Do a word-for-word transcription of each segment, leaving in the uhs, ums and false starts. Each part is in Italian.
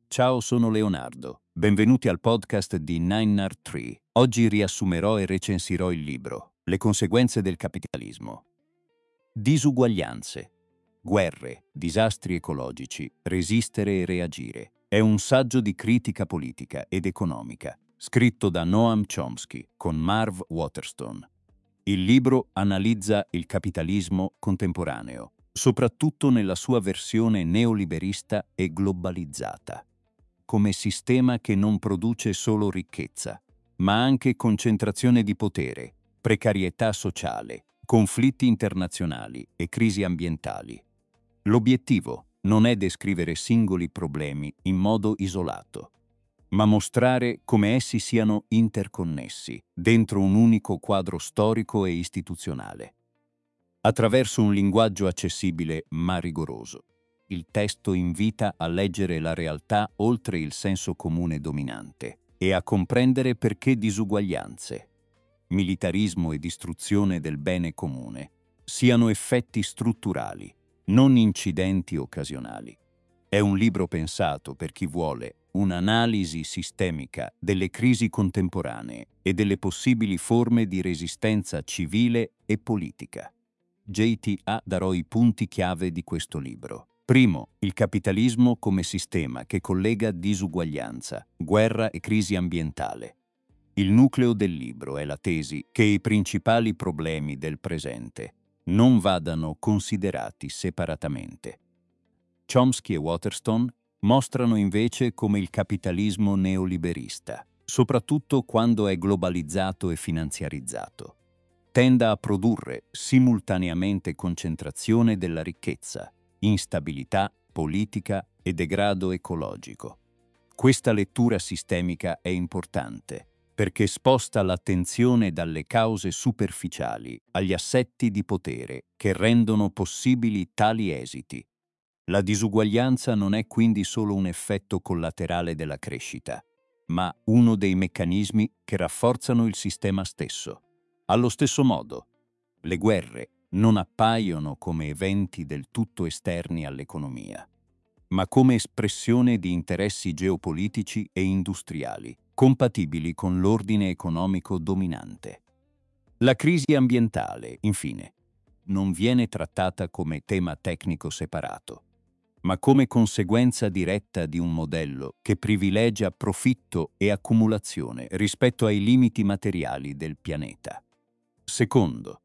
Ciao, sono Leonardo. Benvenuti al podcast di nine R tre. Oggi riassumerò e recensirò il libro Le conseguenze del capitalismo. Disuguaglianze, guerre, disastri ecologici, resistere e reagire. È un saggio di critica politica ed economica, scritto da Noam Chomsky con Marv Waterston. Il libro analizza il capitalismo contemporaneo, soprattutto nella sua versione neoliberista e globalizzata, come sistema che non produce solo ricchezza, ma anche concentrazione di potere, precarietà sociale, conflitti internazionali e crisi ambientali. L'obiettivo non è descrivere singoli problemi in modo isolato, ma mostrare come essi siano interconnessi dentro un unico quadro storico e istituzionale. Attraverso un linguaggio accessibile ma rigoroso, il testo invita a leggere la realtà oltre il senso comune dominante e a comprendere perché disuguaglianze, militarismo e distruzione del bene comune siano effetti strutturali, non incidenti occasionali. È un libro pensato per chi vuole un'analisi sistemica delle crisi contemporanee e delle possibili forme di resistenza civile e politica. J T A darò i punti chiave di questo libro. Primo, il capitalismo come sistema che collega disuguaglianza, guerra e crisi ambientale. Il nucleo del libro è la tesi che i principali problemi del presente non vadano considerati separatamente. Chomsky e Waterston mostrano invece come il capitalismo neoliberista, soprattutto quando è globalizzato e finanziarizzato, tenda a produrre simultaneamente concentrazione della ricchezza, instabilità politica e degrado ecologico. Questa lettura sistemica è importante perché sposta l'attenzione dalle cause superficiali agli assetti di potere che rendono possibili tali esiti. La disuguaglianza non è quindi solo un effetto collaterale della crescita, ma uno dei meccanismi che rafforzano il sistema stesso. Allo stesso modo, le guerre non appaiono come eventi del tutto esterni all'economia, ma come espressione di interessi geopolitici e industriali, compatibili con l'ordine economico dominante. La crisi ambientale, infine, non viene trattata come tema tecnico separato, ma come conseguenza diretta di un modello che privilegia profitto e accumulazione rispetto ai limiti materiali del pianeta. Secondo,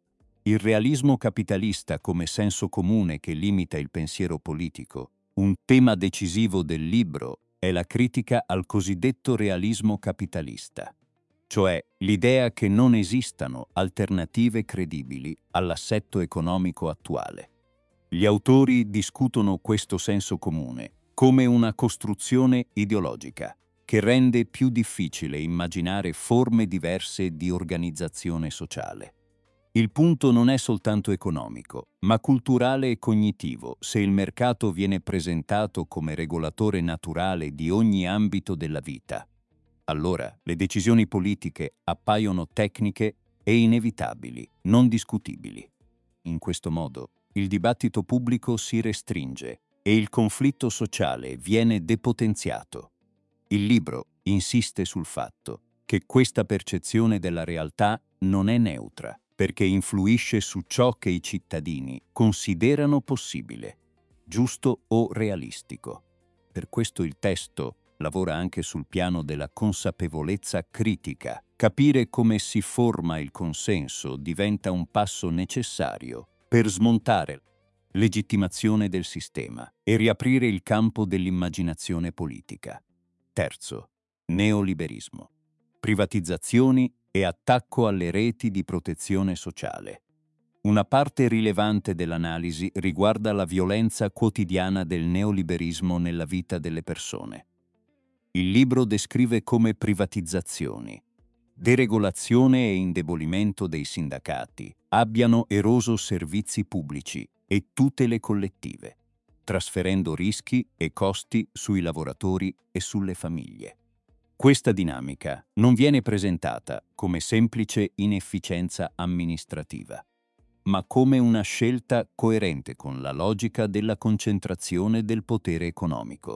il realismo capitalista come senso comune che limita il pensiero politico. Un tema decisivo del libro è la critica al cosiddetto realismo capitalista, cioè l'idea che non esistano alternative credibili all'assetto economico attuale. Gli autori discutono questo senso comune come una costruzione ideologica che rende più difficile immaginare forme diverse di organizzazione sociale. Il punto non è soltanto economico, ma culturale e cognitivo se il mercato viene presentato come regolatore naturale di ogni ambito della vita. Allora le decisioni politiche appaiono tecniche e inevitabili, non discutibili. In questo modo, il dibattito pubblico si restringe e il conflitto sociale viene depotenziato. Il libro insiste sul fatto che questa percezione della realtà non è neutra, perché influisce su ciò che i cittadini considerano possibile, giusto o realistico. Per questo il testo lavora anche sul piano della consapevolezza critica. Capire come si forma il consenso diventa un passo necessario per smontare la legittimazione del sistema e riaprire il campo dell'immaginazione politica. Terzo, neoliberismo. Privatizzazioni e attacco alle reti di protezione sociale. Una parte rilevante dell'analisi riguarda la violenza quotidiana del neoliberismo nella vita delle persone. Il libro descrive come privatizzazioni, deregolazione e indebolimento dei sindacati abbiano eroso servizi pubblici e tutele collettive, trasferendo rischi e costi sui lavoratori e sulle famiglie. Questa dinamica non viene presentata come semplice inefficienza amministrativa, ma come una scelta coerente con la logica della concentrazione del potere economico.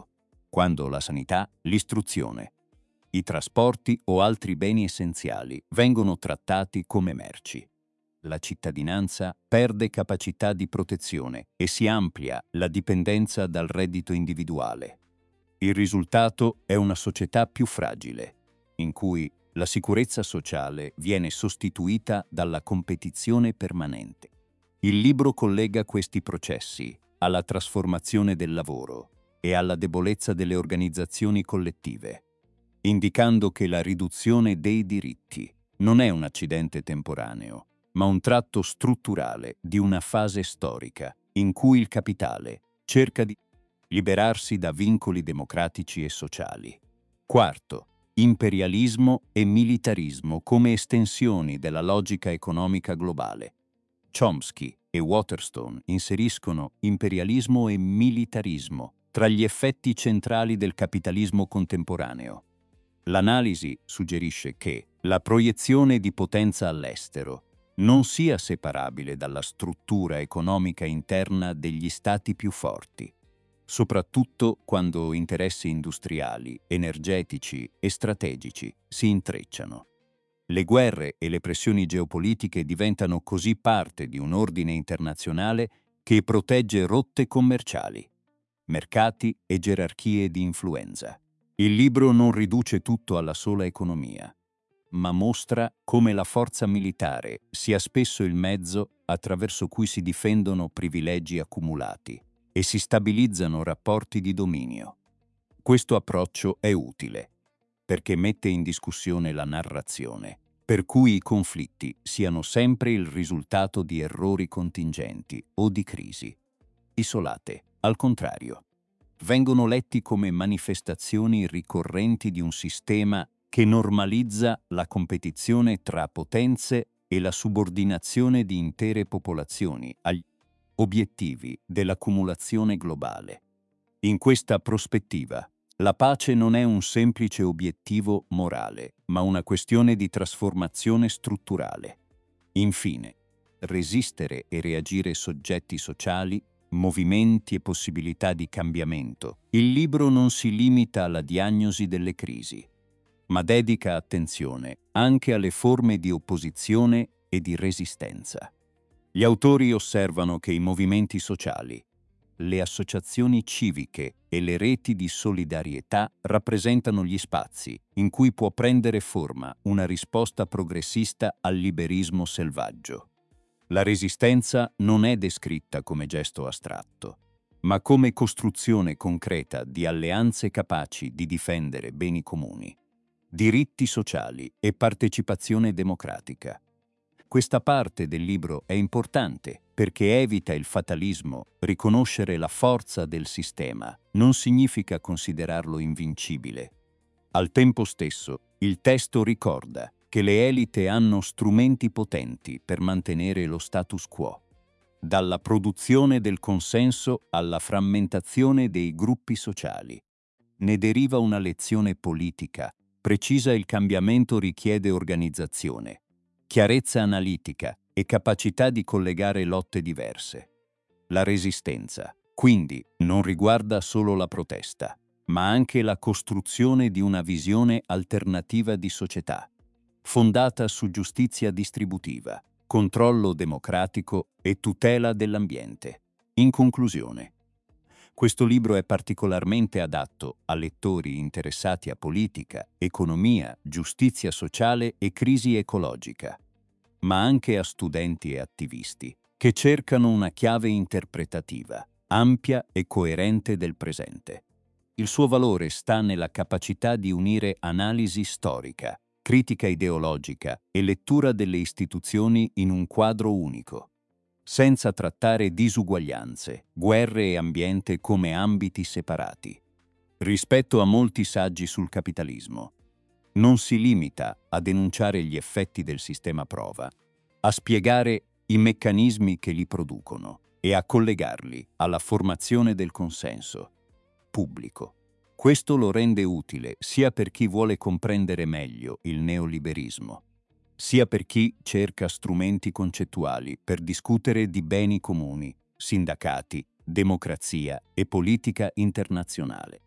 quando la sanità, l'istruzione, i trasporti o altri beni essenziali vengono trattati come merci. La cittadinanza perde capacità di protezione e si amplia la dipendenza dal reddito individuale. Il risultato è una società più fragile, in cui la sicurezza sociale viene sostituita dalla competizione permanente. Il libro collega questi processi alla trasformazione del lavoro e alla debolezza delle organizzazioni collettive, indicando che la riduzione dei diritti non è un accidente temporaneo, ma un tratto strutturale di una fase storica in cui il capitale cerca di liberarsi da vincoli democratici e sociali. Quarto, imperialismo e militarismo come estensioni della logica economica globale. Chomsky e Waterstone inseriscono imperialismo e militarismo tra gli effetti centrali del capitalismo contemporaneo. L'analisi suggerisce che la proiezione di potenza all'estero non sia separabile dalla struttura economica interna degli stati più forti, soprattutto quando interessi industriali, energetici e strategici si intrecciano. Le guerre e le pressioni geopolitiche diventano così parte di un ordine internazionale che protegge rotte commerciali, mercati e gerarchie di influenza. Il libro non riduce tutto alla sola economia, ma mostra come la forza militare sia spesso il mezzo attraverso cui si difendono privilegi accumulati e si stabilizzano rapporti di dominio. Questo approccio è utile perché mette in discussione la narrazione, per cui i conflitti siano sempre il risultato di errori contingenti o di crisi isolate. Al contrario, vengono letti come manifestazioni ricorrenti di un sistema che normalizza la competizione tra potenze e la subordinazione di intere popolazioni agli obiettivi dell'accumulazione globale. In questa prospettiva, la pace non è un semplice obiettivo morale, ma una questione di trasformazione strutturale. Infine, resistere e reagire soggetti sociali, movimenti e possibilità di cambiamento. Il libro non si limita alla diagnosi delle crisi, ma dedica attenzione anche alle forme di opposizione e di resistenza. Gli autori osservano che i movimenti sociali, le associazioni civiche e le reti di solidarietà rappresentano gli spazi in cui può prendere forma una risposta progressista al liberismo selvaggio. La resistenza non è descritta come gesto astratto, ma come costruzione concreta di alleanze capaci di difendere beni comuni, diritti sociali e partecipazione democratica. Questa parte del libro è importante perché evita il fatalismo. Riconoscere la forza del sistema non significa considerarlo invincibile. Al tempo stesso, il testo ricorda che le elite hanno strumenti potenti per mantenere lo status quo. Dalla produzione del consenso alla frammentazione dei gruppi sociali. Ne deriva una lezione politica. Precisa il cambiamento richiede organizzazione, chiarezza analitica e capacità di collegare lotte diverse. La resistenza, quindi, non riguarda solo la protesta, ma anche la costruzione di una visione alternativa di società, fondata su giustizia distributiva, controllo democratico e tutela dell'ambiente. In conclusione, questo libro è particolarmente adatto a lettori interessati a politica, economia, giustizia sociale e crisi ecologica, ma anche a studenti e attivisti che cercano una chiave interpretativa, ampia e coerente del presente. Il suo valore sta nella capacità di unire analisi storica, critica ideologica e lettura delle istituzioni in un quadro unico, senza trattare disuguaglianze, guerre e ambiente come ambiti separati. Rispetto a molti saggi sul capitalismo, non si limita a denunciare gli effetti del sistema prova, a spiegare i meccanismi che li producono e a collegarli alla formazione del consenso pubblico. Questo lo rende utile sia per chi vuole comprendere meglio il neoliberismo, sia per chi cerca strumenti concettuali per discutere di beni comuni, sindacati, democrazia e politica internazionale.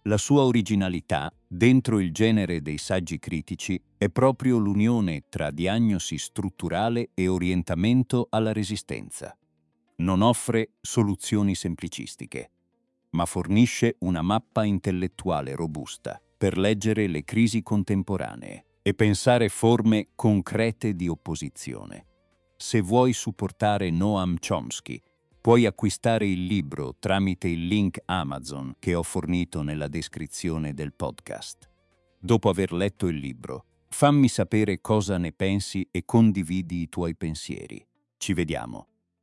La sua originalità, dentro il genere dei saggi critici, è proprio l'unione tra diagnosi strutturale e orientamento alla resistenza. Non offre soluzioni semplicistiche, ma fornisce una mappa intellettuale robusta per leggere le crisi contemporanee e pensare forme concrete di opposizione. Se vuoi supportare Noam Chomsky, puoi acquistare il libro tramite il link Amazon che ho fornito nella descrizione del podcast. Dopo aver letto il libro, fammi sapere cosa ne pensi e condividi i tuoi pensieri. Ci vediamo.